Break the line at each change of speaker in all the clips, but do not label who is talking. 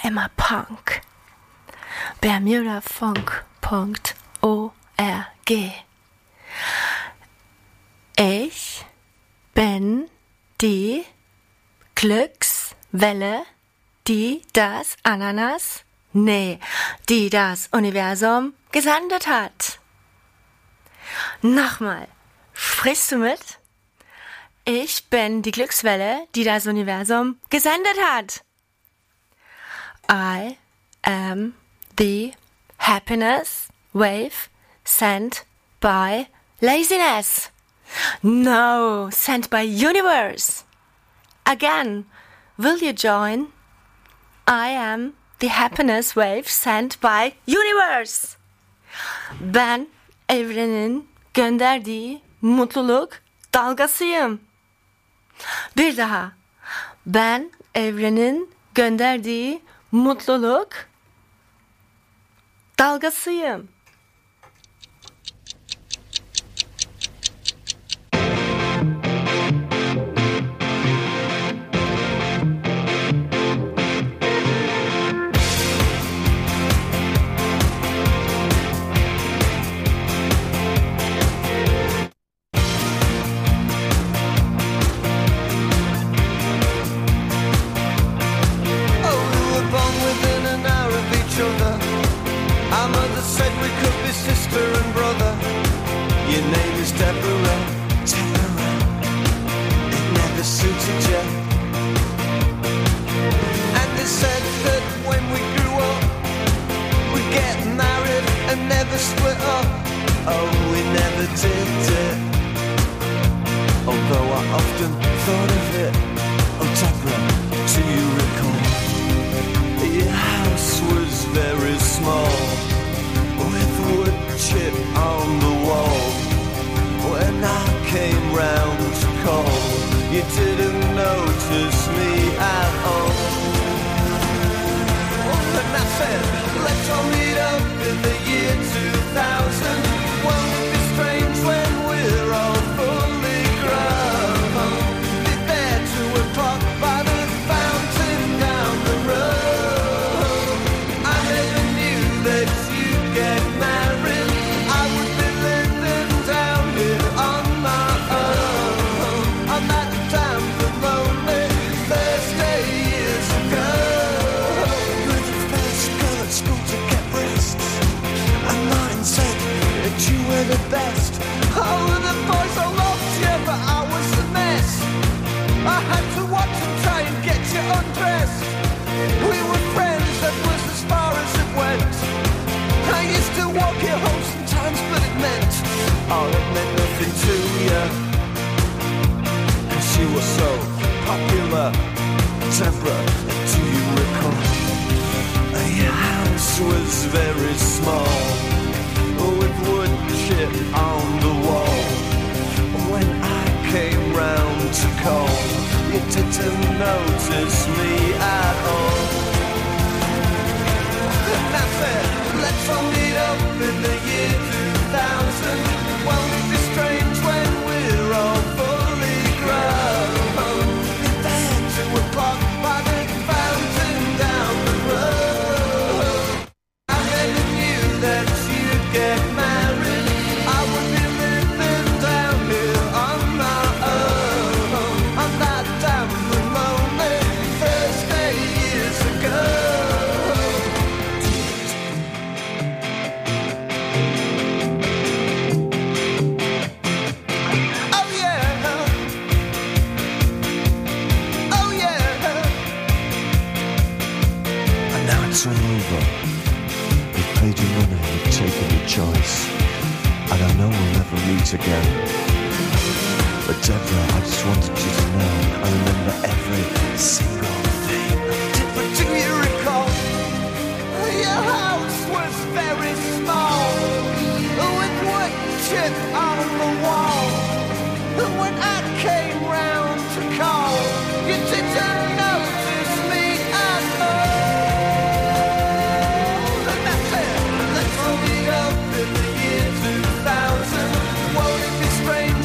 immer Punk. bermudafunk.org. Ich bin die Glückswelle, die das Ananas, die das Universum gesendet hat. Nochmal, sprichst du mit? Ich bin die Glückswelle, die das Universum gesendet hat. I am the happiness wave sent by laziness. No, sent by universe. Again, will you join? I am the happiness wave sent by universe. Ben evrenin gönderdiği mutluluk dalgasıyım. Bir daha. Ben evrenin gönderdiği mutluluk dalgasıyım.
Strange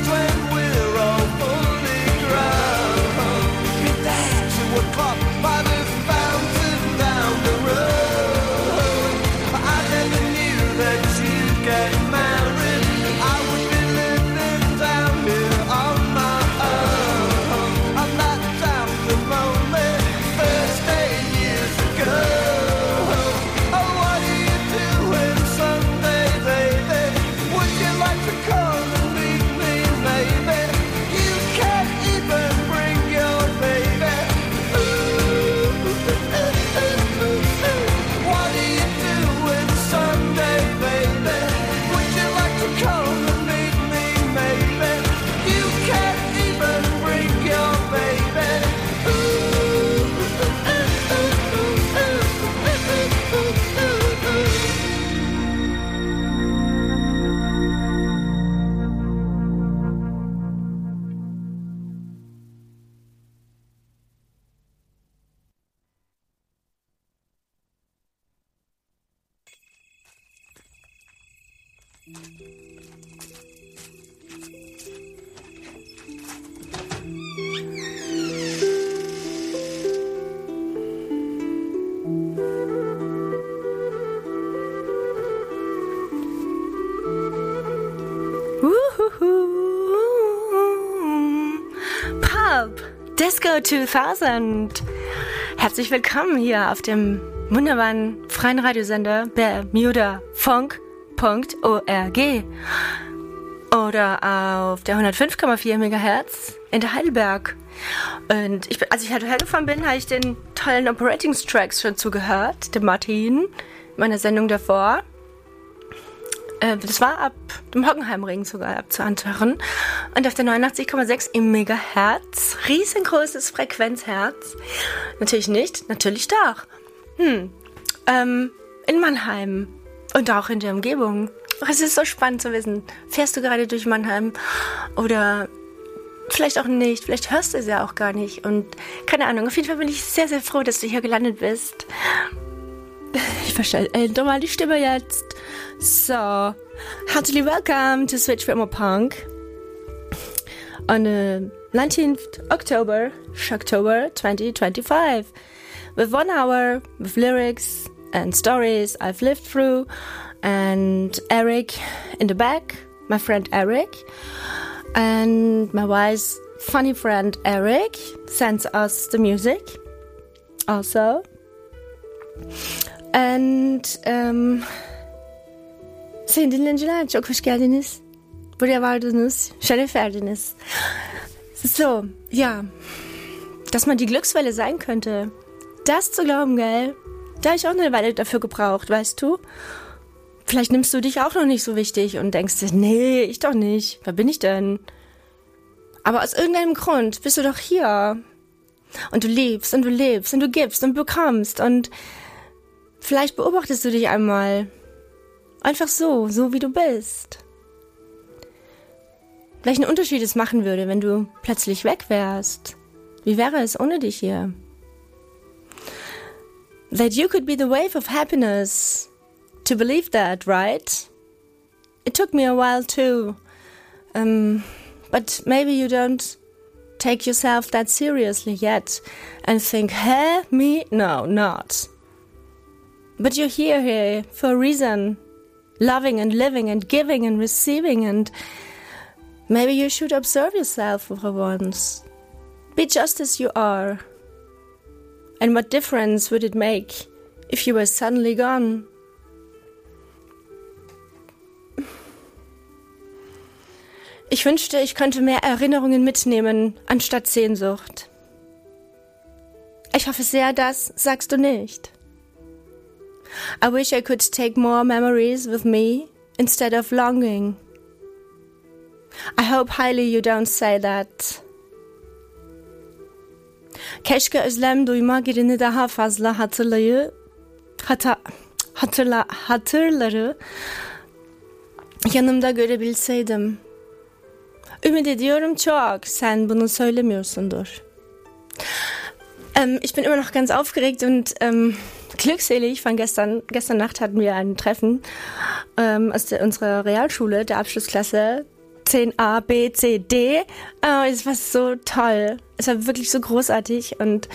Pop Disco 2000. Herzlich willkommen hier auf dem wunderbaren freien Radiosender bermudafunk.org oder auf der 105,4 MHz in der Heidelberg. Und als ich halt hergefahren bin, habe ich den tollen Operating-Tracks schon zugehört, dem Martin, meiner Sendung davor. Das war ab dem Hockenheimring sogar abzuhören. Und auf der 89,6 im Megahertz. Riesengroßes Frequenzherz. Natürlich nicht, natürlich doch. In Mannheim und auch in der Umgebung. Es ist so spannend zu wissen, fährst du gerade durch Mannheim oder vielleicht auch nicht, vielleicht hörst du es ja auch gar nicht. Und keine Ahnung, auf jeden Fall bin ich sehr, sehr froh, dass du hier gelandet bist. Ich verstelle doch mal die Stimme jetzt. So, herzlich welcome to Switch for More Punk on the 19th October 2025 with 1 hour with lyrics and stories I've lived through, and Eric in the back, my friend Eric, and my wife's funny friend Eric sends us the music also. And sayın dinleyiciler, çok hoş geldiniz. Buraya vardınız, şeref verdiniz. So, ja, dass man die Glückswelle sein könnte, das zu glauben, gell? Da habe ich auch eine Weile dafür gebraucht, weißt du? Vielleicht nimmst du dich auch noch nicht so wichtig und denkst dir, nee, ich doch nicht. Wer bin ich denn? Aber aus irgendeinem Grund bist du doch hier. Und du liebst und du lebst und du gibst und bekommst und vielleicht beobachtest du dich einmal. Einfach so wie du bist. Welchen Unterschied es machen würde, wenn du plötzlich weg wärst. Wie wäre es ohne dich hier? That you could be the wave of happiness. To believe that, right? It took me a while too. But maybe you don't take yourself that seriously yet and think, me? No, not. But you're here for a reason. Loving and living and giving and receiving, and maybe you should observe yourself for once. Be just as you are. And what difference would it make if you were suddenly gone? Ich wünschte, ich könnte mehr Erinnerungen mitnehmen, anstatt Sehnsucht. Ich hoffe sehr, das sagst du nicht. I wish I could take more memories with me instead of longing. I hope highly you don't say that. Keşke özlem duyma daha fazla hatırları yanımda görebilseydim. Ümit ediyorum çok, sen bunu söylemiyorsundur. Ich bin immer noch ganz aufgeregt und glückselig von gestern. Gestern Nacht hatten wir ein Treffen aus unserer Realschule, der Abschlussklasse 10a, B, C, D. Es war so toll. Es war wirklich so großartig und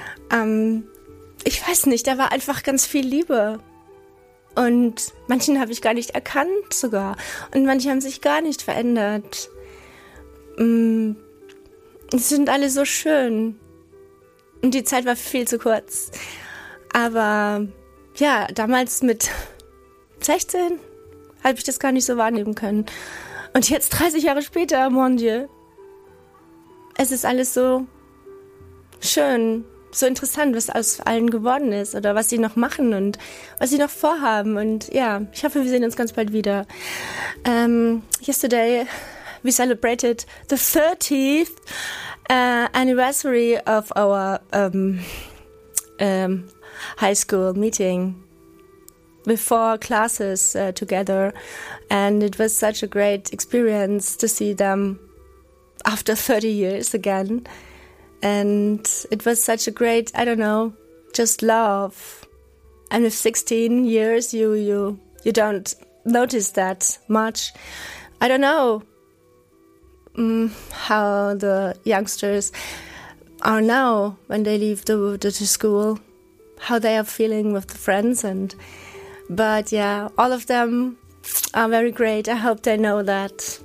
ich weiß nicht, da war einfach ganz viel Liebe. Und manchen habe ich gar nicht erkannt sogar. Und manche haben sich gar nicht verändert. Es sind alle so schön. Und die Zeit war viel zu kurz. Aber ja, damals mit 16 habe ich das gar nicht so wahrnehmen können. Und jetzt 30 Jahre später, mon Dieu, es ist alles so schön, so interessant, was aus allen geworden ist oder was sie noch machen und was sie noch vorhaben. Und ja, ich hoffe, wir sehen uns ganz bald wieder. Yesterday we celebrated the 30th anniversary of our high school meeting with 4 classes together, and it was such a great experience to see them after 30 years again. And it was such a great, I don't know, just love. And with 16 years, you don't noticed that much. I don't know how the youngsters are now when they leave the school, how they are feeling with the friends, but yeah, all of them are very great. I hope they know that.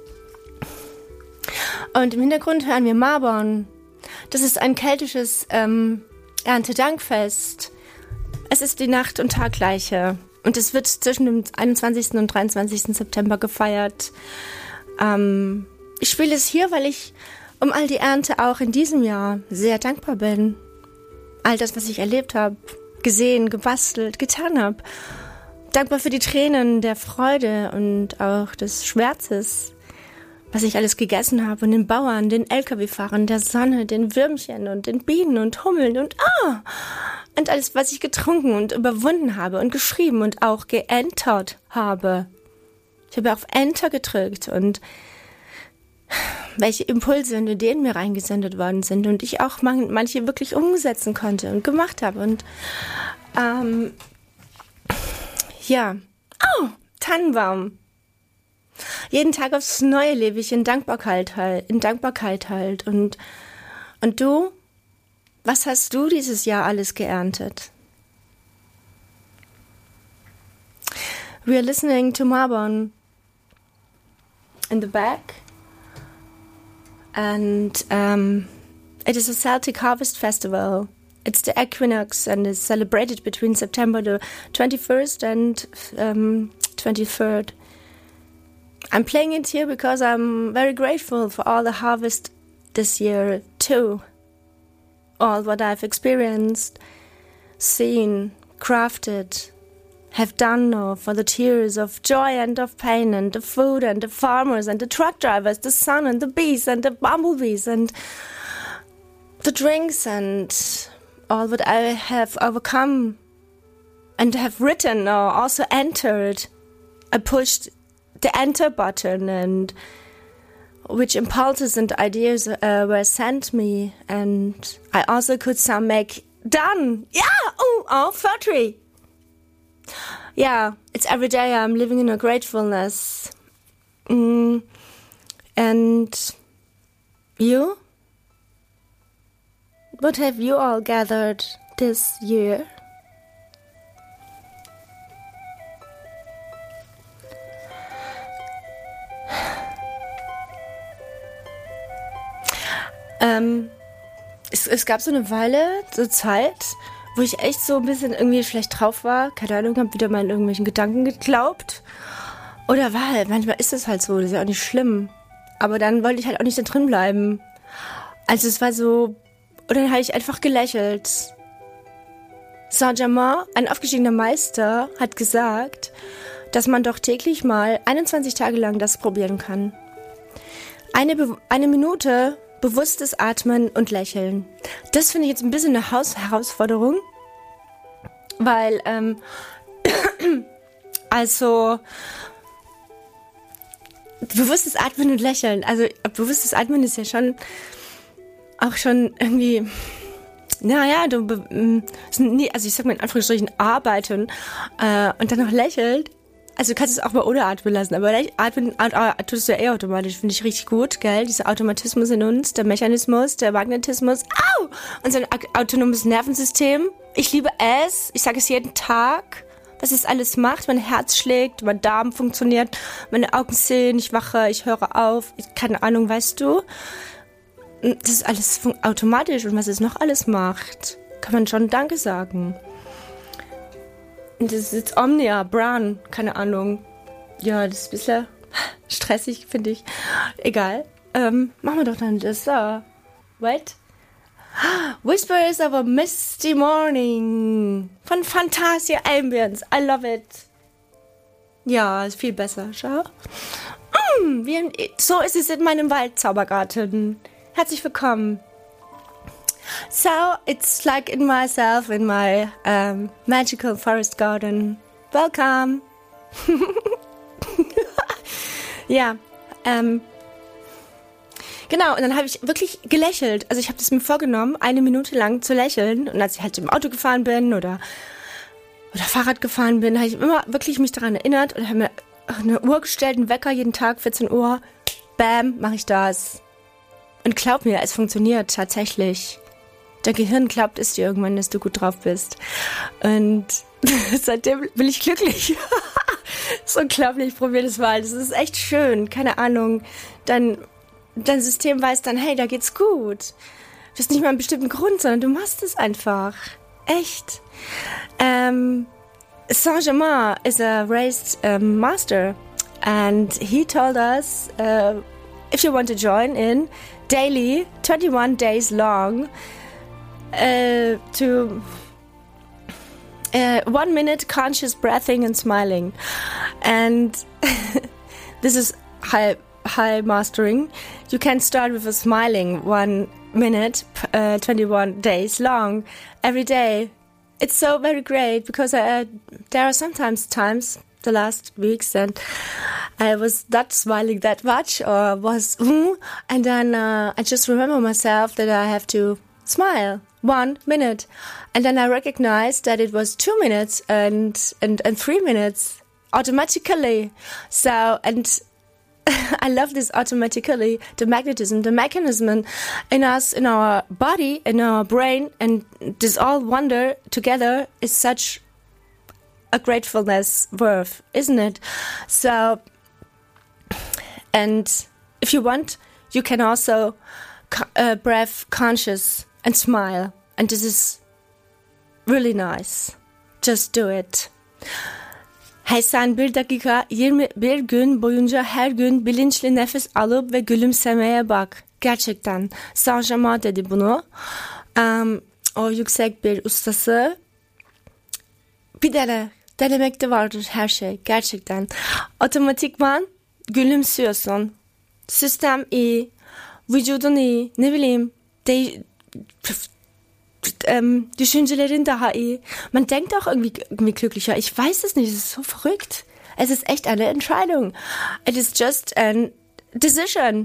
Und im Hintergrund hören wir Marbon. Das ist ein keltisches Erntedankfest. Es ist die Nacht- und Taggleiche. Und es wird zwischen dem 21. und 23. September gefeiert. Ich spiele es hier, weil ich um all die Ernte auch in diesem Jahr sehr dankbar bin. All das, was ich erlebt habe, gesehen, gebastelt, getan habe. Dankbar für die Tränen der Freude und auch des Schmerzes, was ich alles gegessen habe. Und den Bauern, den LKW-Fahrern, der Sonne, den Würmchen und den Bienen und Hummeln und alles, was ich getrunken und überwunden habe und geschrieben und auch geentert habe. Ich habe auf Enter gedrückt und welche Impulse und Ideen mir reingesendet worden sind und ich auch manche wirklich umsetzen konnte und gemacht habe. Und ja, Tannenbaum. Jeden Tag aufs Neue lebe ich in Dankbarkeit halt. Und du? Was hast du dieses Jahr alles geerntet? We are listening to Marbon in the back. And it is a Celtic harvest festival. It's the equinox and is celebrated between September the 21st and 23rd. I'm playing it here because I'm very grateful for all the harvest this year too. All what I've experienced, seen, crafted, have done now for the tears of joy and of pain and the food and the farmers and the truck drivers, the sun and the bees and the bumblebees and the drinks and all what I have overcome and have written or also entered. I pushed the enter button and which impulses and ideas were sent me, and I also could some make done. Yeah, 30. Yeah, it's every day I'm living in a gratefulness. And you? What have you all gathered this year? Es gab so eine Weile, so Zeit, wo ich echt so ein bisschen irgendwie schlecht drauf war. Keine Ahnung, hab wieder mal in irgendwelchen Gedanken geglaubt. Oder war halt, manchmal ist es halt so, das ist ja auch nicht schlimm. Aber dann wollte ich halt auch nicht da drin bleiben. Also es war so, und dann habe ich einfach gelächelt. Saint-Germain, ein aufgestiegener Meister, hat gesagt, dass man doch täglich mal 21 Tage lang das probieren kann. Eine Minute bewusstes Atmen und Lächeln. Das finde ich jetzt ein bisschen eine Herausforderung, weil, also, bewusstes Atmen und Lächeln, also bewusstes Atmen ist ja schon irgendwie, naja, also ich sag mal in Anführungsstrichen arbeiten und dann noch lächelt. Also du kannst es auch mal ohne Atmen lassen, aber atmen tust du ja eh automatisch, finde ich richtig gut, gell? Dieser Automatismus in uns, der Mechanismus, der Magnetismus, unser autonomes Nervensystem. Ich liebe es, ich sage es jeden Tag, was es alles macht. Mein Herz schlägt, mein Darm funktioniert, meine Augen sehen, ich wache, ich höre auf, keine Ahnung, weißt du? Das ist alles automatisch und was es noch alles macht, kann man schon Danke sagen. Das ist jetzt Omnia, Bran, keine Ahnung. Ja, das ist ein bisschen stressig, finde ich. Egal. Machen wir doch dann das. Wait. Whispers of a Misty Morning von Fantasia Ambience. I love it. Ja, ist viel besser. Schau. So ist es in meinem Waldzaubergarten. Herzlich willkommen. So, it's like in myself, in my magical forest garden. Welcome. Ja, genau, und dann habe ich wirklich gelächelt. Also ich habe das mir vorgenommen, 1 Minute lang zu lächeln. Und als ich halt im Auto gefahren bin oder oder Fahrrad gefahren bin, habe ich immer wirklich mich daran erinnert und habe mir eine Uhr gestellt, einen Wecker jeden Tag, 14 Uhr. Bam, mache ich das. Und glaub mir, es funktioniert tatsächlich. Dein Gehirn glaubt es dir irgendwann, dass du gut drauf bist. Und seitdem bin ich glücklich. Das ist unglaublich, probier das mal. Das ist echt schön, keine Ahnung. Dein System weiß dann, hey, da geht's gut. Du hast nicht mal einen bestimmten Grund, sondern du machst es einfach. Echt. Saint-Germain is a raised master. And he told us, if you want to join in, daily, 21 days long, to 1 minute conscious breathing and smiling. And this is high mastering. You can start with a smiling 1 minute, 21 days long, every day. It's so very great because there are sometimes times, the last weeks, that I was not smiling that much or was, and then I just remember myself that I have to smile 1 minute, and then I recognized that it was 2 minutes and 3 minutes automatically. So, and I love this automatically, the magnetism, the mechanism in us, in our body, in our brain, and this all wonder together is such a gratefulness worth, isn't it? So, and if you want, you can also breath conscious and smile. And this is really nice. Just do it. Hey, sen 1 dakika 21 gün boyunca her gün bilinçli nefes alıp ve gülümsemeye bak. Gerçekten. Saint-Germain dedi bunu. O yüksek bir ustası. Bir denemekte vardır her şey. Gerçekten. Otomatikman gülümsüyorsun. Sistem iyi. Vücudun iyi. Ne bileyim. Düşüncelerin daha iyi. Man denkt auch irgendwie glücklicher. Ich weiß es nicht, es ist so verrückt. Es ist echt eine Entscheidung. It is just a decision.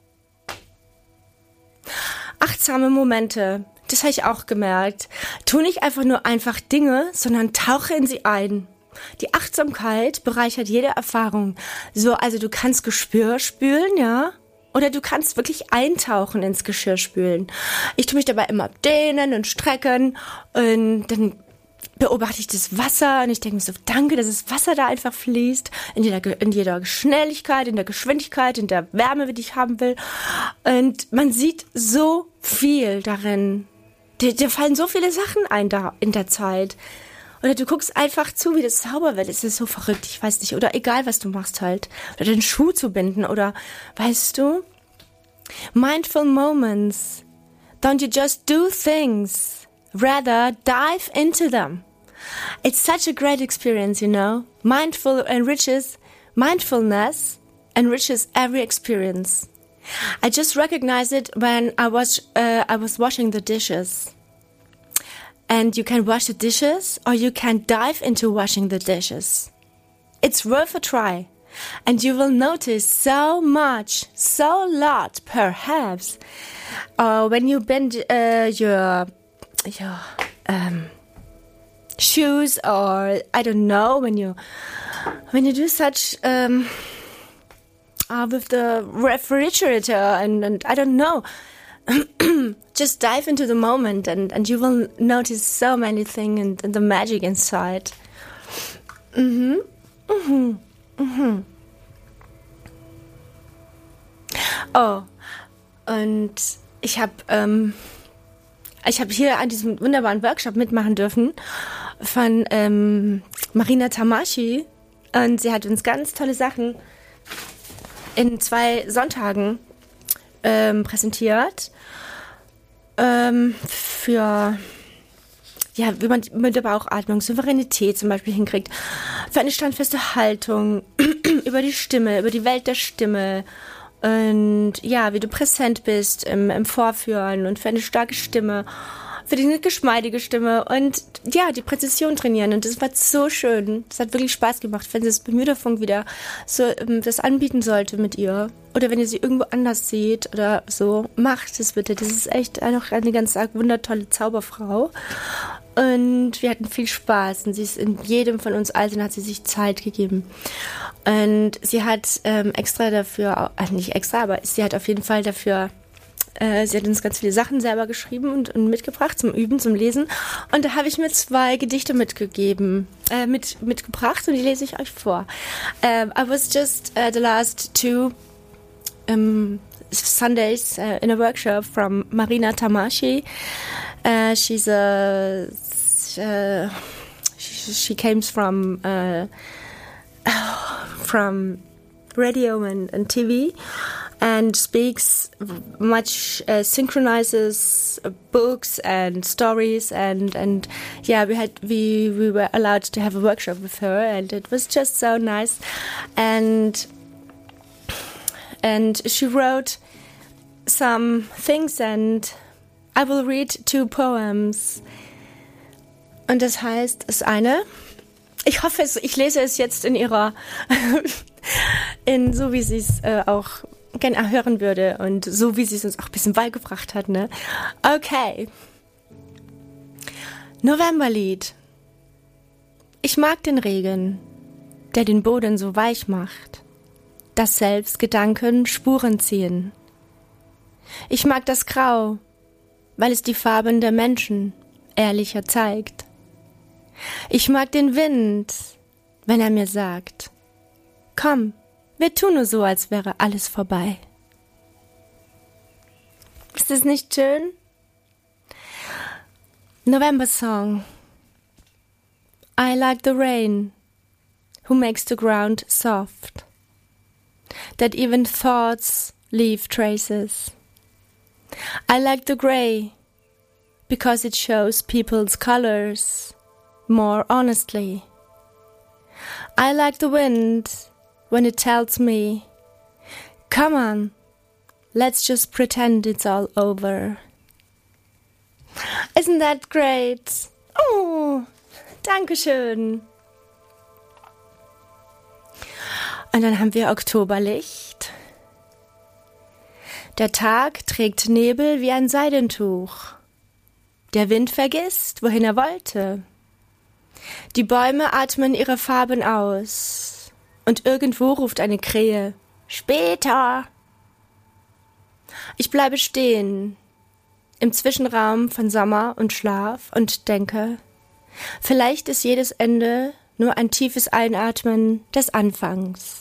Achtsame Momente, das habe ich auch gemerkt. Tu nicht einfach Dinge, sondern tauche in sie ein. Die Achtsamkeit bereichert jede Erfahrung. So, also du kannst Geschirr spülen, ja? Oder du kannst wirklich eintauchen ins Geschirrspülen. Ich tue mich dabei immer dehnen und strecken und dann beobachte ich das Wasser und ich denke mir so, danke, dass das Wasser da einfach fließt, in jeder Schnelligkeit, in der Geschwindigkeit, in der Wärme, die ich haben will. Und man sieht so viel darin. Dir fallen so viele Sachen ein da in der Zeit. Oder du guckst einfach zu, wie das sauber wird. Es ist so verrückt, ich weiß nicht. Oder egal, was du machst halt. Oder den Schuh zu binden. Oder, weißt du, mindful moments. Don't you just do things. Rather, dive into them. It's such a great experience, you know. Mindfulness enriches every experience. I just recognized it when I was washing the dishes. And you can wash the dishes or you can dive into washing the dishes. It's worth a try. And you will notice so lot, perhaps, when you bend your shoes, or I don't know, when you do such with the refrigerator and I don't know. Just dive into the moment and you will notice so many things and the magic inside. Oh, und ich habe hier an diesem wunderbaren Workshop mitmachen dürfen von Marina Tamasi, und sie hat uns ganz tolle Sachen in 2 Sonntagen präsentiert, für, ja, wie man mit der Bauchatmung Souveränität zum Beispiel hinkriegt, für eine standfeste Haltung, über die Stimme, über die Welt der Stimme und ja, wie du präsent bist im Vorführen und für eine starke Stimme, für die geschmeidige Stimme und ja, die Präzision trainieren. Und das war so schön. Das hat wirklich Spaß gemacht, wenn sie das Bermuda-Funk wieder so das anbieten sollte mit ihr. Oder wenn ihr sie irgendwo anders seht oder so, macht es bitte. Das ist echt noch eine ganz wundertolle Zauberfrau. Und wir hatten viel Spaß. Und sie ist in jedem von uns Alten hat sie sich Zeit gegeben. Und sie hat extra dafür, nicht extra, aber sie hat auf jeden Fall dafür, sie hat uns ganz viele Sachen selber geschrieben und mitgebracht zum Üben, zum Lesen. Und da habe ich mir 2 Gedichte mitgebracht und die lese ich euch vor. I was just the last 2 Sundays in a workshop from Marina Tamashi. She came from radio and TV and speaks much, synchronizes books and stories and yeah, we were allowed to have a workshop with her and it was just so nice and she wrote some things and I will read 2 poems. Und das heißt, das eine, ich hoffe, ich lese es jetzt in ihrer, so wie sie es auch gerne hören würde und so wie sie es uns auch ein bisschen beigebracht hat, ne? Okay. Novemberlied. Ich mag den Regen, der den Boden so weich macht, dass selbst Gedanken Spuren ziehen. Ich mag das Grau, weil es die Farben der Menschen ehrlicher zeigt. Ich mag den Wind, wenn er mir sagt, komm, wir tun nur so, als wäre alles vorbei. Ist das nicht schön? November Song. I like the rain, who makes the ground soft, that even thoughts leave traces. I like the gray, because it shows people's colors more honestly. I like the wind when it tells me, come on, let's just pretend it's all over. Isn't that great? Oh, Dankeschön. Und dann haben wir Oktoberlicht. Der Tag trägt Nebel wie ein Seidentuch. Der Wind vergisst, wohin er wollte. Die Bäume atmen ihre Farben aus. Und irgendwo ruft eine Krähe, später. Ich bleibe stehen, im Zwischenraum von Sommer und Schlaf und denke, vielleicht ist jedes Ende nur ein tiefes Einatmen des Anfangs.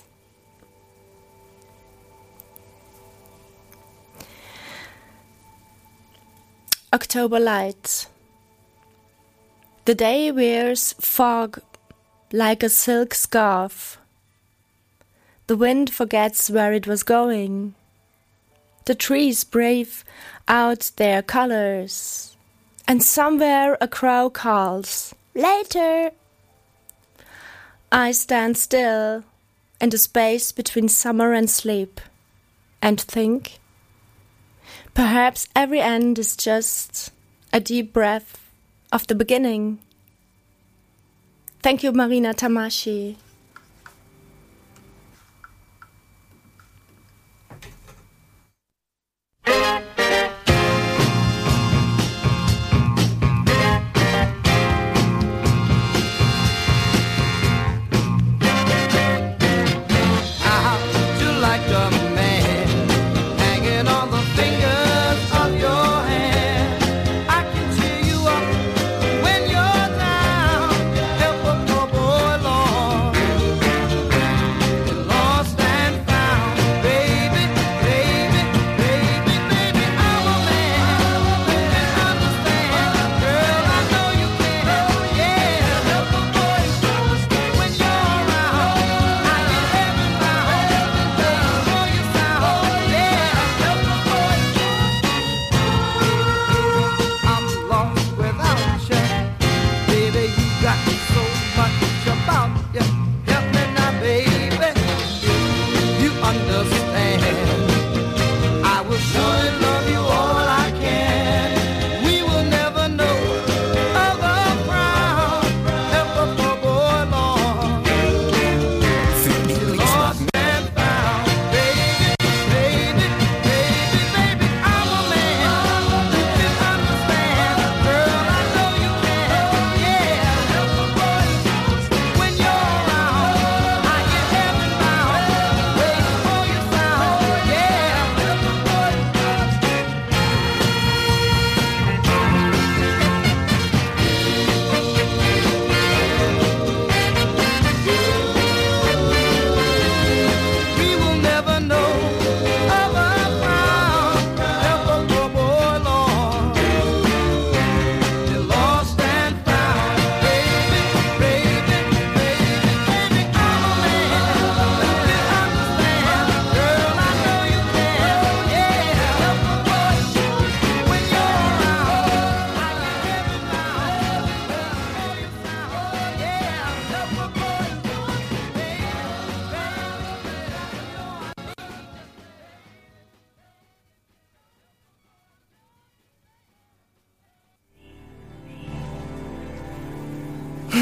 October light. The day wears fog like a silk scarf. The wind forgets where it was going. The trees breathe out their colors. And somewhere a crow calls, later. I stand still in the space between summer and sleep and think, perhaps every end is just a deep breath of the beginning. Thank you, Marina Tamashi.
When you're down, help a poor boy, Lord.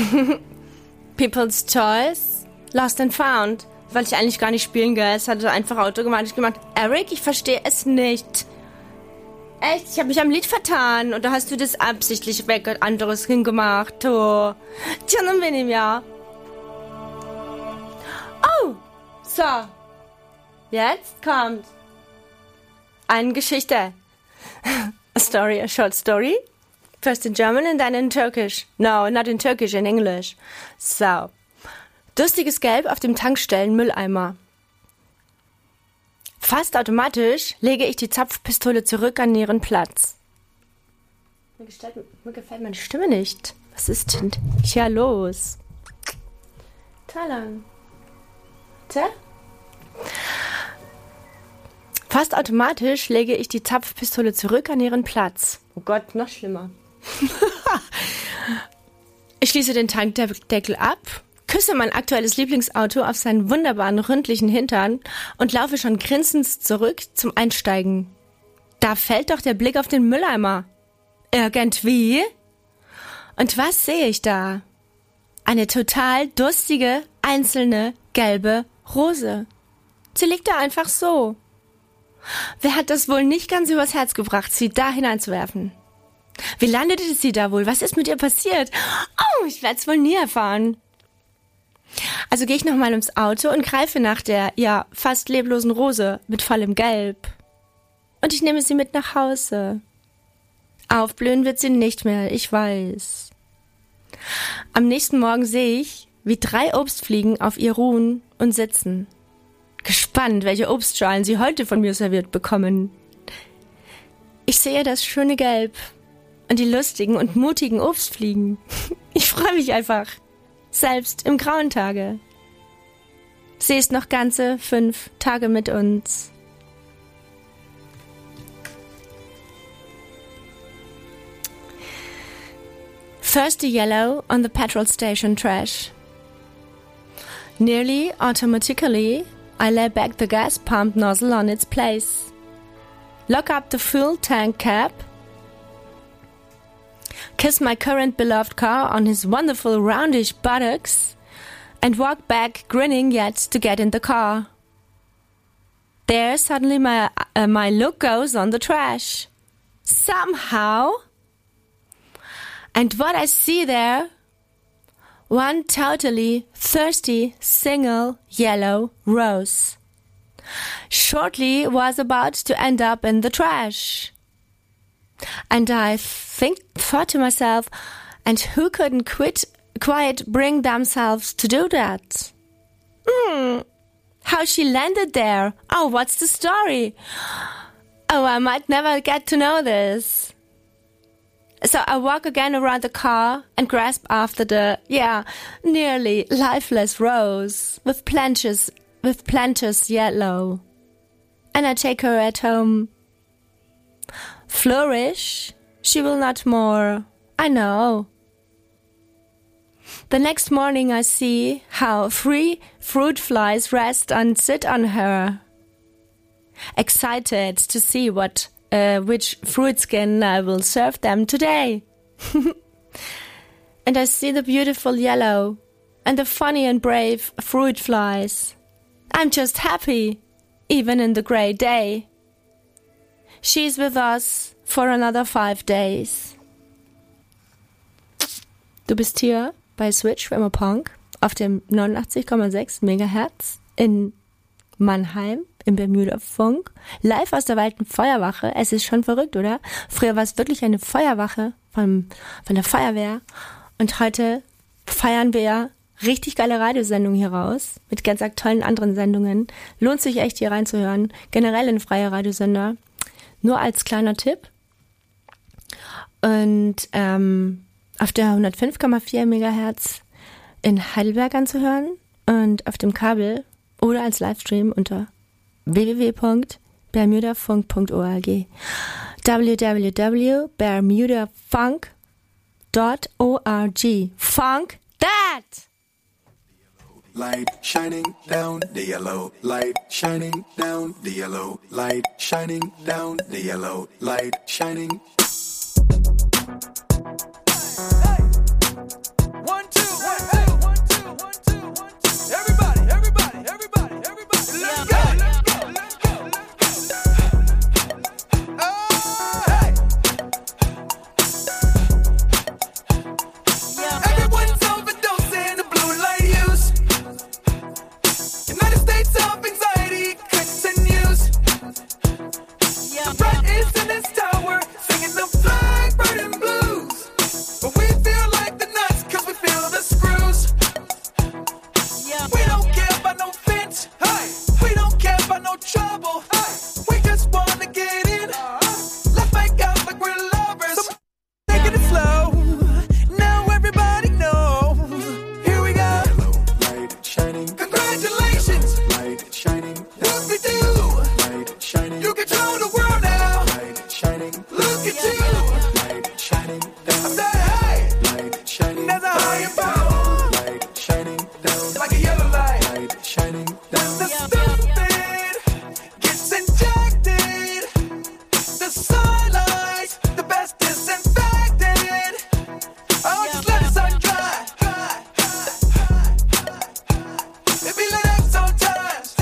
People's Choice, Lost and Found. Wollte ich eigentlich gar nicht spielen, gell? Es hat einfach automatisch gemacht. Eric, ich verstehe es nicht. Echt? Ich habe mich am Lied vertan. Oder hast du das absichtlich weg und anderes hingemacht? Oh. Tja, dann bin ich ja. Oh, so. Jetzt kommt eine Geschichte. A story, a short story. First in German and then in Turkish. No, not in Turkish, in English. So. Durstiges Gelb auf dem Tankstellen-Mülleimer. Fast automatisch lege ich die Zapfpistole zurück an ihren Platz. Mir gefällt meine Stimme nicht. Was ist denn hier los? Talang. Warte. Fast automatisch lege ich die Zapfpistole zurück an ihren Platz. Oh Gott, noch schlimmer. Ich schließe den Tankdeckel ab, küsse mein aktuelles Lieblingsauto auf seinen wunderbaren ründlichen Hintern und laufe schon grinsend zurück zum Einsteigen. Da fällt doch der Blick auf den Mülleimer. Irgendwie. Und was sehe ich da? Eine total durstige, einzelne, gelbe Rose. Sie liegt da einfach so. Wer hat das wohl nicht ganz übers Herz gebracht, sie da hineinzuwerfen? Wie landete sie da wohl? Was ist mit ihr passiert? Oh, ich werde es wohl nie erfahren. Also gehe ich nochmal ums Auto und greife nach der, ja, fast leblosen Rose mit vollem Gelb. Und ich nehme sie mit nach Hause. Aufblühen wird sie nicht mehr, ich weiß. Am nächsten Morgen sehe ich, wie 3 Obstfliegen auf ihr ruhen und sitzen. Gespannt, welche Obstschalen sie heute von mir serviert bekommen. Ich sehe das schöne Gelb und die lustigen und mutigen Obstfliegen. Ich freue mich einfach. Selbst im grauen Tage. Sie ist noch ganze 5 Tage mit uns. Thirsty yellow on the petrol station trash. Nearly automatically, I lay back the gas pump nozzle on its place. Lock up the fuel tank cap. Kiss my current beloved car on his wonderful roundish buttocks and walk back grinning yet to get in the car. There suddenly my look goes on the trash. Somehow. And what I see there, one totally thirsty single yellow rose. Shortly was about to end up in the trash. And I thought to myself, and who couldn't quite bring themselves to do that? How she landed there? Oh, what's the story? Oh, I might never get to know this. So I walk again around the car and grasp after the, nearly lifeless rose with planters yellow. And I take her at home. Flourish, she will not more, I know. The next morning I see how 3 fruit flies rest and sit on her. Excited to see which fruit skin I will serve them today. And I see the beautiful yellow and the funny and brave fruit flies. I'm just happy, even in the grey day. She's with us for another 5 days. Du bist hier bei Switch für immer Punk auf dem 89,6 Megahertz in Mannheim im Bermuda Funk, live aus der Walten Feuerwache. Es ist schon verrückt, oder? Früher war es wirklich eine Feuerwache von der Feuerwehr und heute feiern wir richtig geile Radiosendungen hier raus mit ganz tollen anderen Sendungen. Lohnt sich echt hier reinzuhören. Generell ein freier Radiosender. Nur als kleiner Tipp. Und auf der 105,4 Megahertz in Heidelberg anzuhören und auf dem Kabel oder als Livestream unter www.bermudafunk.org www.bermudafunk.org Funk that!
Light shining down the yellow light shining down the yellow light shining down the yellow light shining. Hey. 1, 2 shining. Look at you. Light shining down. I said, hey. Light shining. There's a higher power. Light shining down. Like a yellow light. Light shining down. The stupid gets injected. The sunlight, the best disinfected. Oh, just let the sun dry. It be like that sometimes.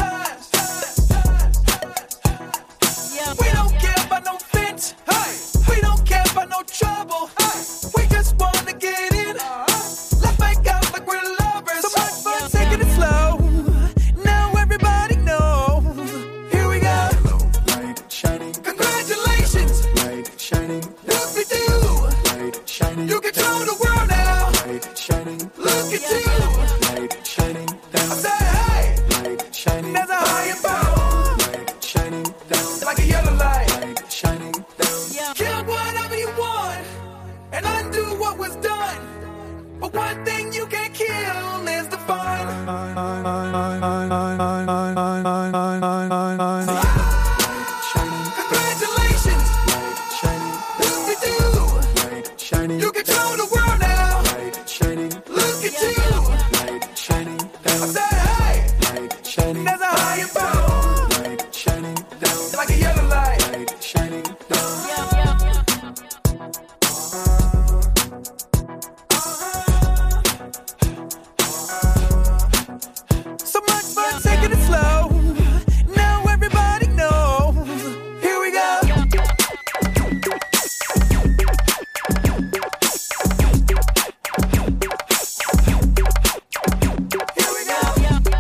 We don't care about no fence. We don't care about no trouble. We just wanna get in. Let's make out like we're lovers. So much fun taking it slow. Now everybody knows. Here we go. Light shining. Congratulations. Light shining. Look at you. Light shining. You control the world now. Light shining. Look at you. Light shining down. I said, hey. Light shining. There's a higher power. Light shining down. Like a yellow light. Light shining down. Kill whatever you want and undo what was done. But one thing you can't kill is the fun. Congratulations. Light shining. Look at you. Light shining. You control the world now. Light shining. Look at you. Light shining down. I said, hey. Light shining. There's a higher power. Light shining down. Like a yellow light. Light shining down. So much fun taking it slow. Now everybody knows. Here we go. Here we go.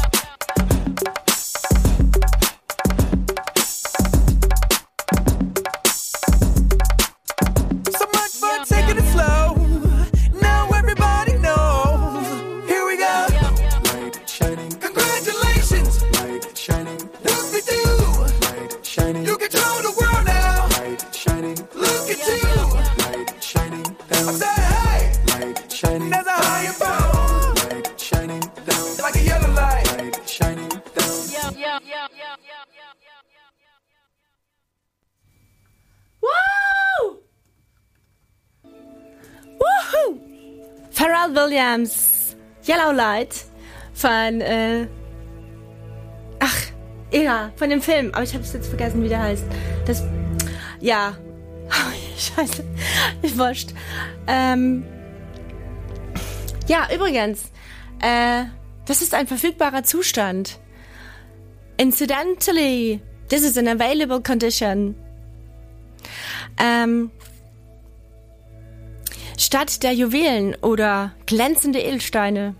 So much fun taking it slow. Now everybody knows. Here we go. Light shining. Congratulations. Light shining. Look at you. Light shining. You control the world now. Light shining. Look at you. Light shining down. I said, hey. Light shining. There's a higher power. Light shining down. Like a yellow light. Light shining down.
Wow! Woohoo! Pharrell Williams, Yellow Light von, von dem Film, aber ich habe es jetzt vergessen, wie der heißt. Das, ja, scheiße, ist wurscht. Ja, übrigens, das ist ein verfügbarer Zustand. Incidentally, this is an available condition. Statt der Juwelen oder glänzende Edelsteine.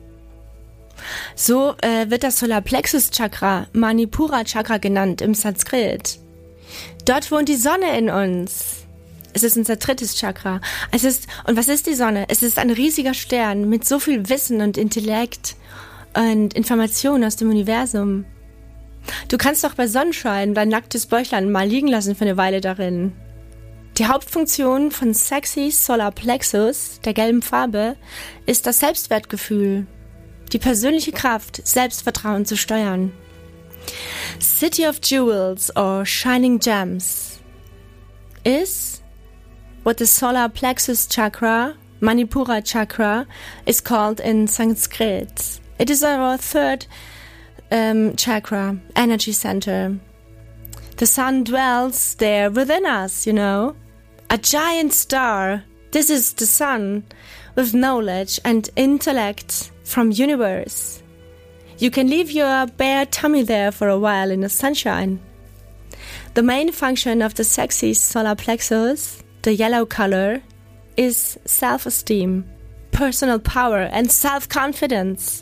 So wird das Solarplexus-Chakra Manipura-Chakra genannt im Sanskrit. Dort wohnt die Sonne in uns. Es ist unser drittes Chakra. Und was ist die Sonne? Es ist ein riesiger Stern mit so viel Wissen und Intellekt und Informationen aus dem Universum. Du kannst doch bei Sonnenschein dein nacktes Bäuchlein mal liegen lassen für eine Weile darin. Die Hauptfunktion von Sexy Solar Plexus, der gelben Farbe, ist das Selbstwertgefühl, die persönliche Kraft, Selbstvertrauen zu steuern. City of Jewels or Shining Gems is what the Solar Plexus Chakra, Manipura Chakra, is called in Sanskrit. It is our third chakra, energy center. The sun dwells there within us, you know. A giant star. This is the sun with knowledge and intellect from universe. You can leave your bare tummy there for a while in the sunshine. The main function of the sexy solar plexus, the yellow color, is self-esteem, personal power and self-confidence.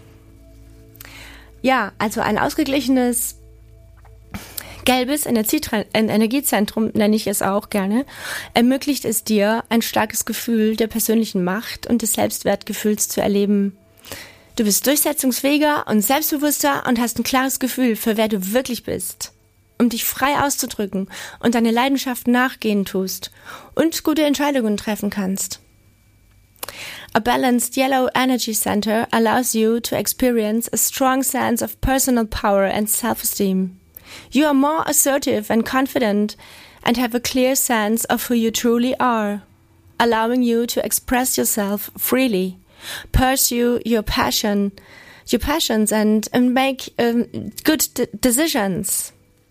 Ja, also ein ausgeglichenes gelbes Energiezentrum, nenne ich es auch gerne, ermöglicht es dir, ein starkes Gefühl der persönlichen Macht und des Selbstwertgefühls zu erleben. Du bist durchsetzungsfähiger und selbstbewusster und hast ein klares Gefühl, für wer du wirklich bist, um dich frei auszudrücken und deine Leidenschaften nachgehen tust und gute Entscheidungen treffen kannst. A balanced yellow energy center allows you to experience a strong sense of personal power and self-esteem. You are more assertive and confident and have a clear sense of who you truly are, allowing you to express yourself freely, pursue your passions and make good decisions.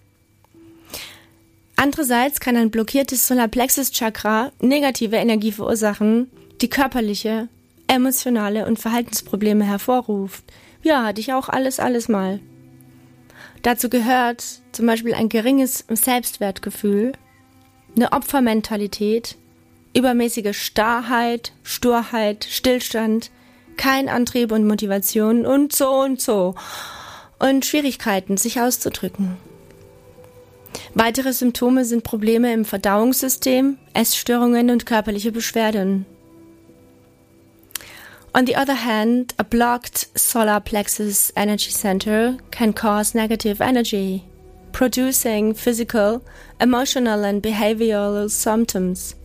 Andererseits kann ein blockiertes Solarplexus-Chakra negative Energie verursachen, die körperliche, emotionale und Verhaltensprobleme hervorruft. Ja, hatte ich auch alles mal. Dazu gehört zum Beispiel ein geringes Selbstwertgefühl, eine Opfermentalität, übermäßige Starrheit, Sturheit, Stillstand, kein Antrieb und Motivation und so. Und Schwierigkeiten, sich auszudrücken. Weitere Symptome sind Probleme im Verdauungssystem, Essstörungen und körperliche Beschwerden. On the other hand, a blocked solar plexus energy center can cause negative energy, producing physical, emotional and behavioral symptoms.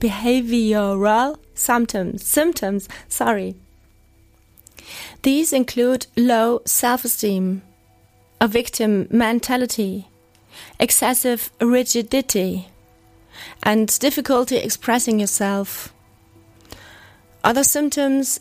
These include low self-esteem, a victim mentality, excessive rigidity, and difficulty expressing yourself. Other symptoms,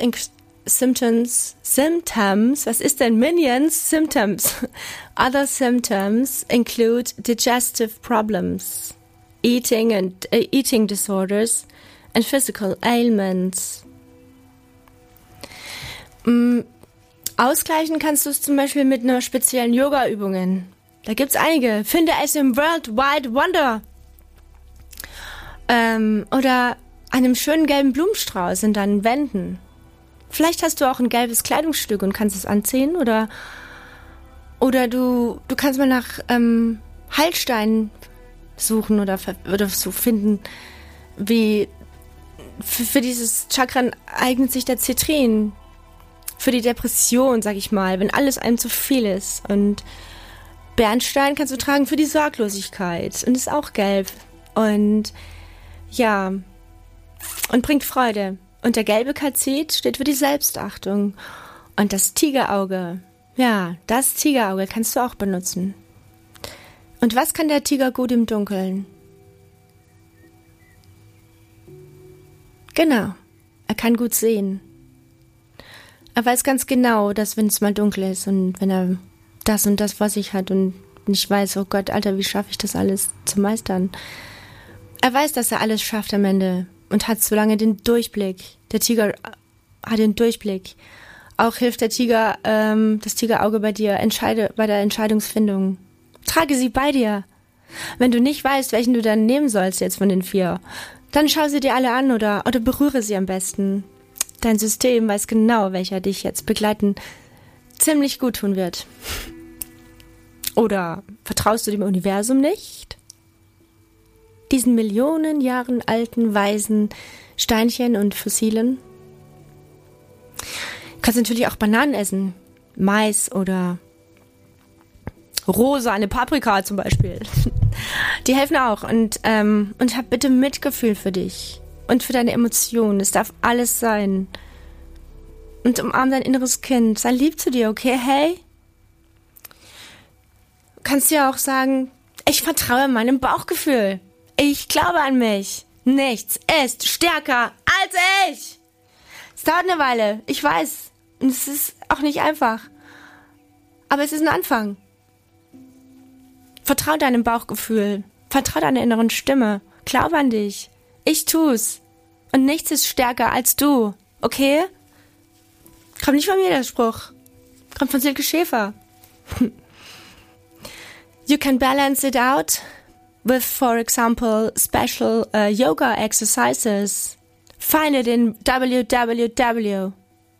was ist denn Minions? Symptoms. Other symptoms include digestive problems, eating disorders, and physical ailments. Ausgleichen kannst du es zum Beispiel mit einer speziellen Yoga-Übungen. Da gibt's einige. Finde es im World Wide Wonder. Oder einem schönen gelben Blumenstrauß in deinen Wänden. Vielleicht hast du auch ein gelbes Kleidungsstück und kannst es anziehen. Oder du kannst mal nach Heilsteinen suchen oder so finden, wie für dieses Chakra eignet sich der Zitrin. Für die Depression, sag ich mal, wenn alles einem zu viel ist. Und Bernstein kannst du tragen für die Sorglosigkeit und ist auch gelb. Und ja, und bringt Freude. Und der gelbe Kalzit steht für die Selbstachtung. Und das Tigerauge, ja, das Tigerauge kannst du auch benutzen. Und was kann der Tiger gut im Dunkeln? Genau, er kann gut sehen. Er weiß ganz genau, dass wenn es mal dunkel ist und wenn er das und das vor sich hat und nicht weiß, oh Gott, Alter, wie schaffe ich das alles zu meistern? Er weiß, dass er alles schafft am Ende und hat so lange den Durchblick. Der Tiger hat den Durchblick. Auch hilft der Tiger, das Tigerauge bei dir bei der Entscheidungsfindung. Trage sie bei dir. Wenn du nicht weißt, welchen du dann nehmen sollst jetzt von den 4, dann schau sie dir alle an oder berühre sie am besten. Dein System weiß genau, welcher dich jetzt begleiten ziemlich gut tun wird. Oder vertraust du dem Universum nicht? Diesen Millionen Jahren alten, weisen Steinchen und Fossilen? Du kannst natürlich auch Bananen essen. Mais oder rosa, eine Paprika zum Beispiel. Die helfen auch. Und hab bitte Mitgefühl für dich. Und für deine Emotionen. Es darf alles sein. Und umarm dein inneres Kind. Sei lieb zu dir, okay? Hey? Du kannst dir auch sagen, ich vertraue meinem Bauchgefühl. Ich glaube an mich. Nichts ist stärker als ich. Es dauert eine Weile, ich weiß. Und es ist auch nicht einfach. Aber es ist ein Anfang. Vertrau deinem Bauchgefühl. Vertrau deiner inneren Stimme. Glaub an dich. Ich tu's. Und nichts ist stärker als du. Okay? Kommt nicht von mir, der Spruch. Kommt von Silke Schäfer. You can balance it out with, for example, special yoga exercises. Find it in www.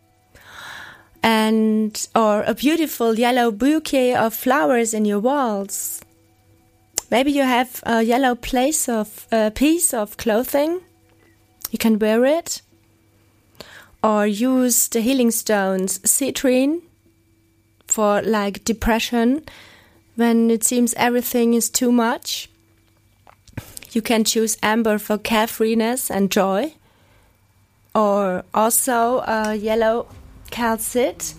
Or a beautiful yellow bouquet of flowers in your walls. Maybe you have a yellow piece of clothing. You can wear it. Or use the healing stones citrine for like depression when it seems everything is too much. You can choose amber for carefreeness and joy. Or also yellow calcite.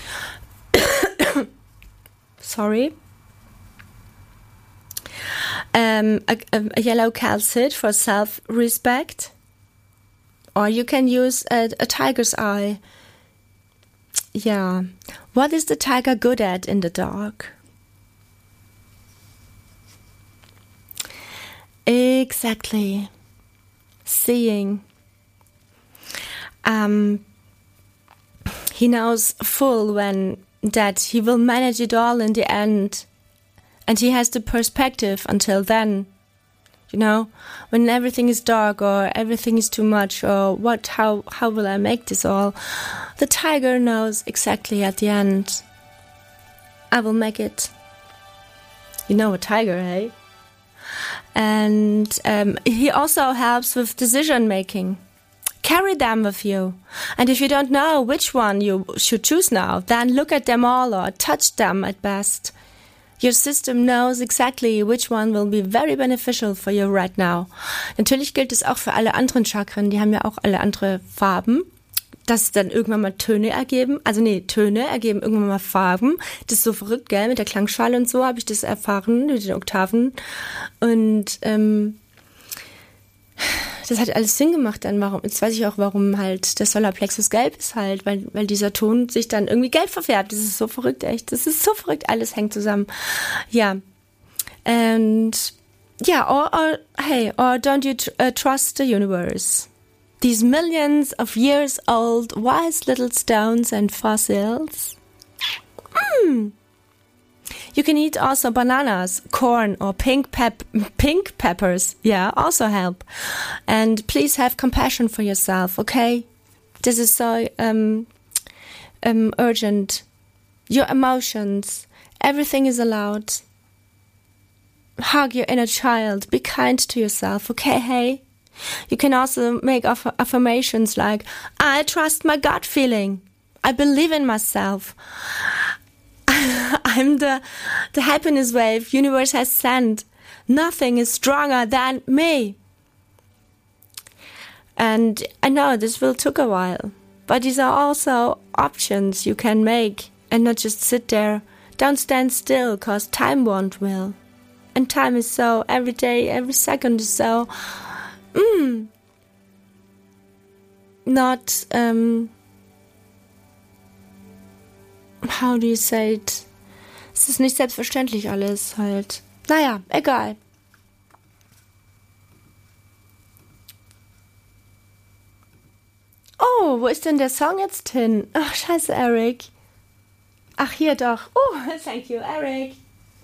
Sorry. A yellow calcite for self-respect. Or you can use a tiger's eye. Yeah. What is the tiger good at in the dark? Exactly. Seeing. He knows full when that he will manage it all in the end. And he has the perspective until then. You know, when everything is dark or everything is too much or how will I make this all? The tiger knows exactly at the end. I will make it. You know a tiger, eh? And he also helps with decision making. Carry them with you. And if you don't know which one you should choose now, then look at them all or touch them at best. Your system knows exactly which one will be very beneficial for you right now. Natürlich gilt es auch für alle anderen Chakren, die haben ja auch alle andere Farben, dass dann irgendwann mal Töne ergeben. Also Töne ergeben irgendwann mal Farben. Das ist so verrückt, gell? Mit der Klangschale und so habe ich das erfahren, mit den Oktaven. Und das hat alles Sinn gemacht dann. Jetzt weiß ich auch, warum halt der Solarplexus gelb ist halt, weil dieser Ton sich dann irgendwie gelb verfärbt. Das ist so verrückt, echt. Das ist so verrückt, alles hängt zusammen. Ja. And yeah, or don't you trust the universe? These millions of years old wise little stones and fossils. You can eat also bananas, corn, or pink peppers. Yeah, also help. And please have compassion for yourself, okay? This is so urgent. Your emotions, everything is allowed. Hug your inner child. Be kind to yourself, okay? Hey? You can also make affirmations like, I trust my gut feeling. I believe in myself. I'm the happiness wave universe has sent. Nothing is stronger than me. And I know this will take a while, but these are also options you can make and not just sit there. Don't stand still, cause time won't will. And time is so, every day, every second is so, not, how do you say it? Es ist nicht selbstverständlich alles halt. Naja, egal. Oh, wo ist denn der Song jetzt hin? Ach, scheiße, Eric. Ach, hier doch. Oh, thank you, Eric.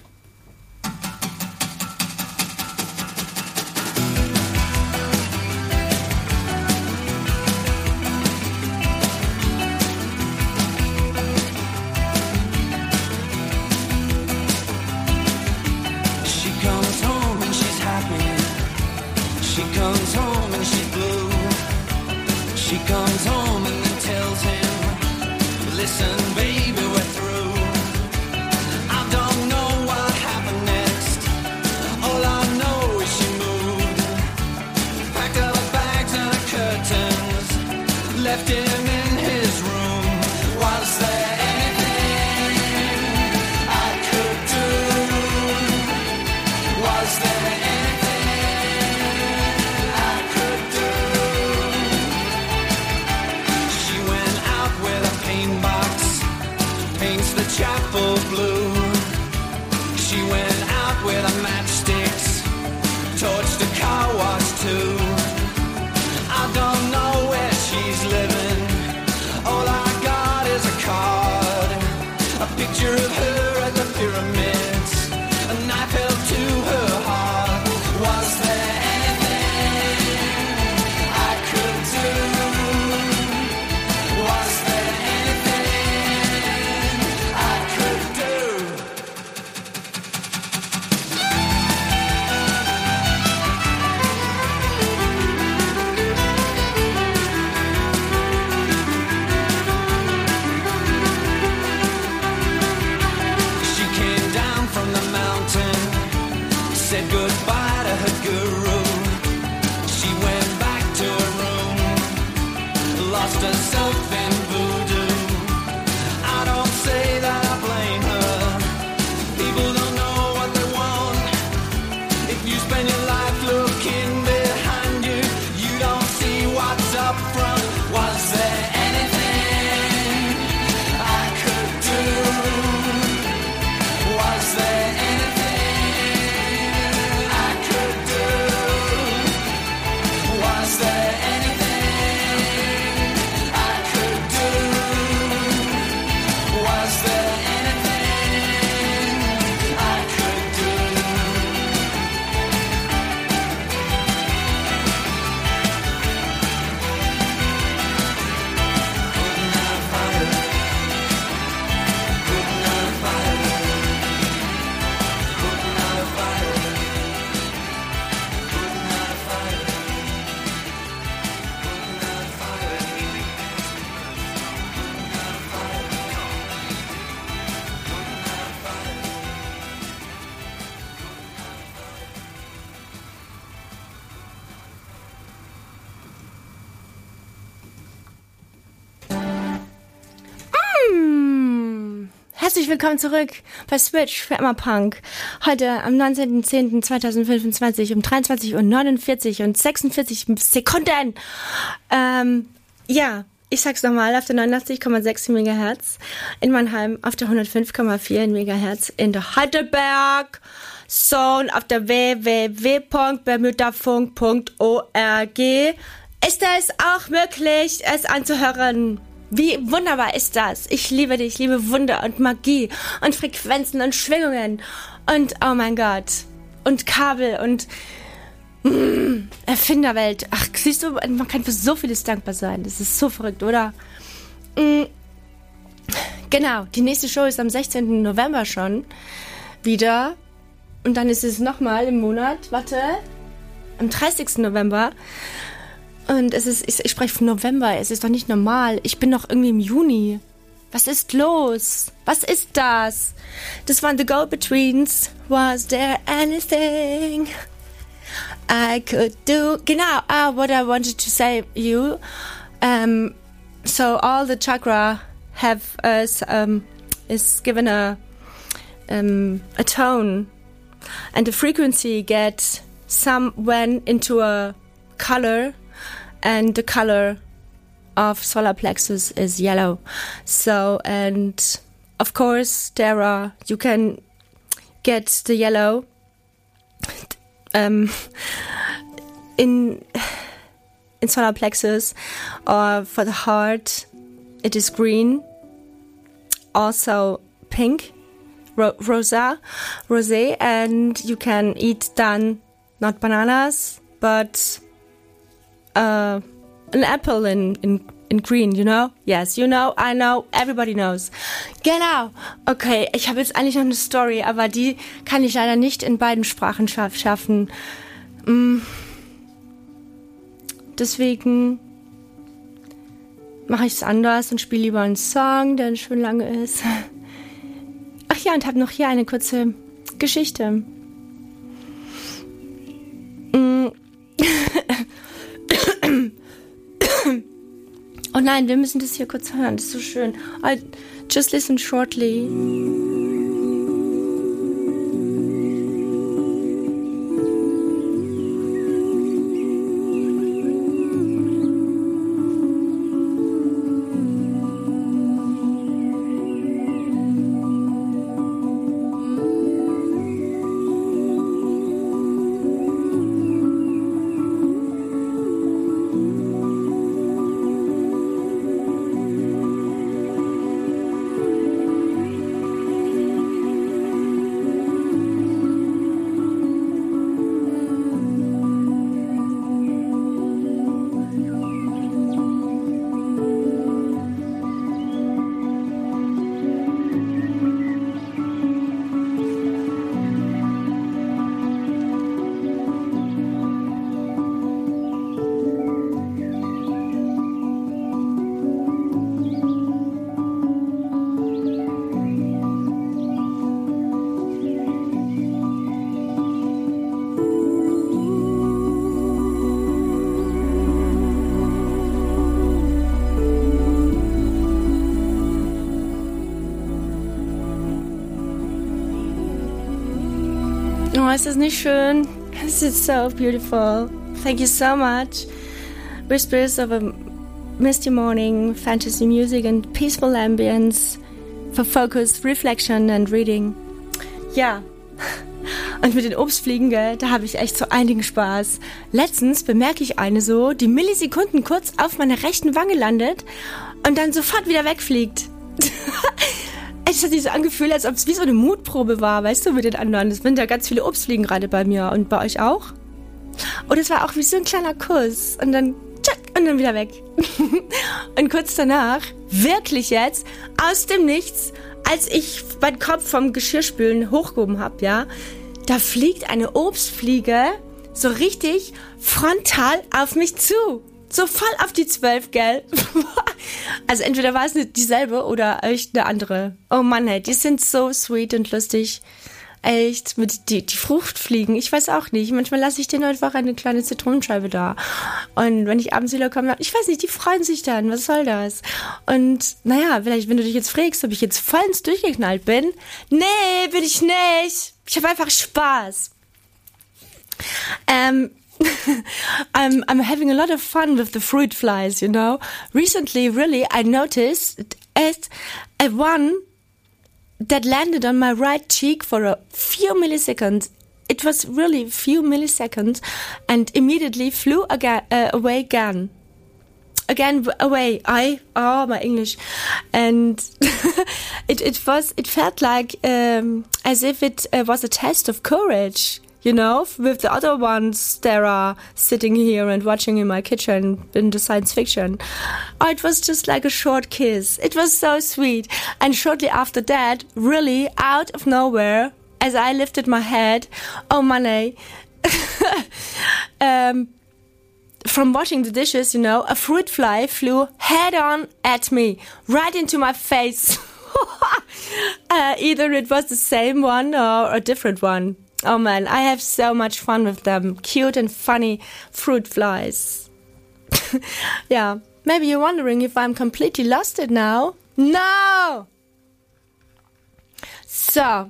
She comes home and she's blue. She comes home and then tells him, listen baby, we're through. I don't know what happened next. All I know is she moved. Packed up her bags and her curtains. Left him in his room. Was there anything I could do? Was there chapel blue? She went out with her matchsticks, torched a car wash too. I don't know where she's living.
Herzlich willkommen zurück bei Switch für Emma Punk. Heute am 19.10.2025 um 23:49 und 46 Sekunden. Ich sag's nochmal, auf der 89,6 MHz in Mannheim, auf der 105,4 MHz in der Heidelberg Zone, auf der www.bermudafunk.org ist es auch möglich, es anzuhören. Wie wunderbar ist das? Ich liebe dich, ich liebe Wunder und Magie und Frequenzen und Schwingungen und oh mein Gott und Kabel und Erfinderwelt. Ach, siehst du, man kann für so vieles dankbar sein. Das ist so verrückt, oder? Genau, die nächste Show ist am 16. November schon wieder und dann ist es nochmal im Monat, am 30. November. Und ich spreche von November, es ist doch nicht normal. Ich bin doch irgendwie im Juni. Was ist los? Was ist das? Das waren The Go-Betweens. Was there anything I could do? Genau, what I wanted to say you. So all the chakra have is given a tone. And the frequency gets some when into a color. And the color of solar plexus is yellow. So, and of course, you can get the yellow in solar plexus, or for the heart, it is green, also pink, rosé, and you can eat then not bananas, but an apple in green, you know? Yes, you know, I know, everybody knows. Genau. Okay, ich habe jetzt eigentlich noch eine Story, aber die kann ich leider nicht in beiden Sprachen schaffen. Deswegen mache ich es anders und spiele lieber einen Song, der schön lange ist. Ach ja, und habe noch hier eine kurze Geschichte. Oh nein, wir müssen das hier kurz hören. Das ist so schön. Just listen shortly. Oh, ist das nicht schön? This is so beautiful. Thank you so much. Whispers of a misty morning, fantasy music and peaceful ambience for focus, reflection and reading. Ja, und mit den Obstfliegen, gell, da habe ich echt so einigen Spaß. Letztens bemerke ich eine so, die Millisekunden kurz auf meiner rechten Wange landet und dann sofort wieder wegfliegt. Es hat sich so angefühlt, als ob es wie so eine Mutprobe war, weißt du, mit den anderen. Es sind ja ganz viele Obstfliegen gerade bei mir und bei euch auch. Und es war auch wie so ein kleiner Kuss und dann tschack, und dann wieder weg. Und kurz danach, wirklich jetzt, aus dem Nichts, als ich meinen Kopf vom Geschirrspülen hochgehoben habe, ja, da fliegt eine Obstfliege so richtig frontal auf mich zu. So voll auf die 12, gell? Also entweder war es dieselbe oder echt eine andere. Oh Mann, hey, die sind so sweet und lustig. echt, mit die Fruchtfliegen, ich weiß auch nicht. Manchmal lasse ich denen einfach eine kleine Zitronenscheibe da. Und wenn ich abends wieder komme, ich weiß nicht, die freuen sich dann, was soll das? Und naja, vielleicht, wenn du dich jetzt fragst, ob ich jetzt vollends durchgeknallt bin. Nee, bin ich nicht. Ich habe einfach Spaß. I'm having a lot of fun with the fruit flies, you know. Recently, really, I noticed one that landed on my right cheek for a few milliseconds. It was really a few milliseconds and immediately flew away again. Again away. My English. And it felt like as if it was a test of courage. You know, with the other ones that are sitting here and watching in my kitchen in the science fiction. Oh, it was just like a short kiss. It was so sweet. And shortly after that, really out of nowhere, as I lifted my head, oh money, from washing the dishes, you know, a fruit fly flew head on at me, right into my face. Either it was the same one or a different one. Oh man, I have so much fun with them. Cute and funny fruit flies. Yeah, maybe you're wondering if I'm completely lost it now. No! So,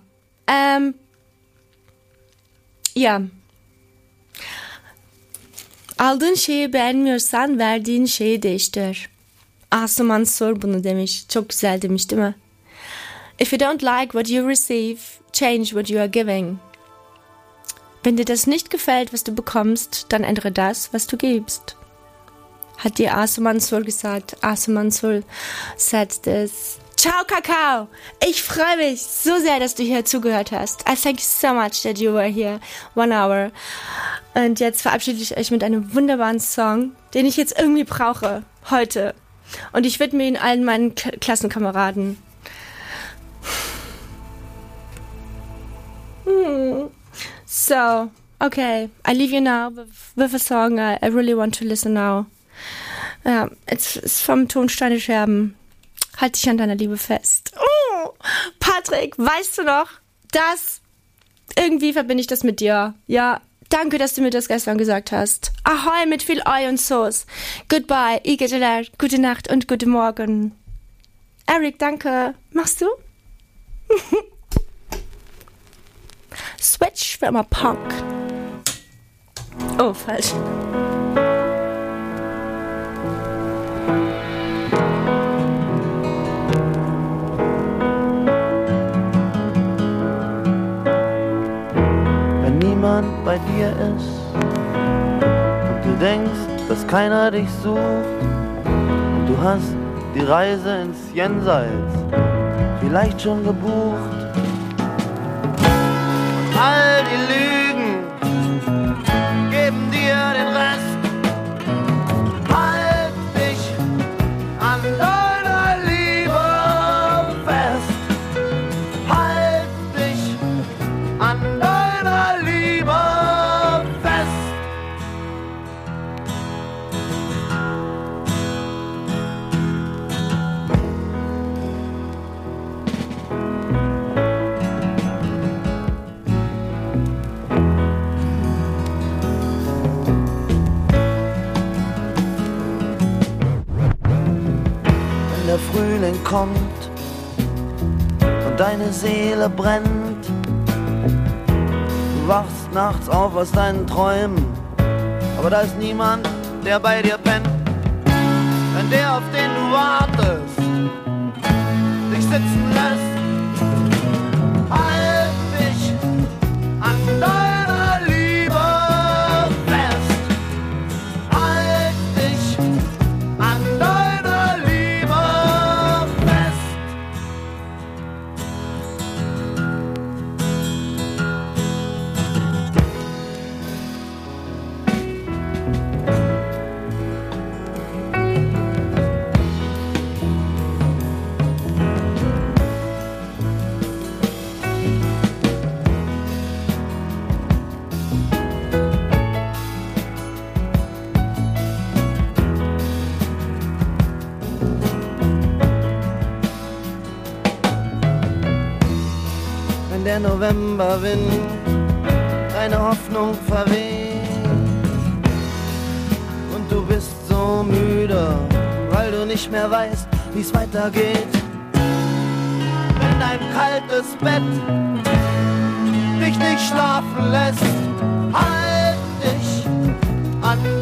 yeah. Aldığın şeyi beğenmiyorsan verdiğin şeyi değiştir. Asuman Sor bunu demiş. Çok güzel demiş değil mi? If you don't like what you receive, change what you are giving. Wenn dir das nicht gefällt, was du bekommst, dann ändere das, was du gibst. Hat dir Asuman Sor gesagt. Asuman Sor said this. Ciao, Kakao! Ich freue mich so sehr, dass du hier zugehört hast. I thank you so much that you were here 1 hour. Und jetzt verabschiede ich euch mit einem wunderbaren Song, den ich jetzt irgendwie brauche, heute. Und ich widme ihn allen meinen Klassenkameraden. So, okay, I leave you now with a song I really want to listen now. Ja, es ist vom Tonsteine Scherben. Halt dich an deiner Liebe fest. Oh, Patrick, weißt du noch, das, irgendwie verbinde ich das mit dir. Ja, danke, dass du mir das gestern gesagt hast. Ahoi mit viel Oi und Sauce. Goodbye, Igedeler, gute Nacht und guten Morgen. Eric, danke. Machst du? Switch für immer Punk. Oh, falsch.
Wenn niemand bei dir ist und du denkst, dass keiner dich sucht und du hast die Reise ins Jenseits vielleicht schon gebucht. All die Lügen geben dir den Rest. Halt dich an deiner Liebe fest. Halt dich an deiner Liebe fest. Der Frühling kommt und deine Seele brennt. Du wachst nachts auf aus deinen Träumen, aber da ist niemand, der bei dir pennt. Wenn der, auf den du wartest, dich sitzen lässt, halt dich an deiner Liebe fest. Halt dich an deiner Liebe fest. Novemberwind deine Hoffnung verweht. Und du bist so müde, weil du nicht mehr weißt, wie's weitergeht. Wenn dein kaltes Bett dich nicht schlafen lässt, halt dich an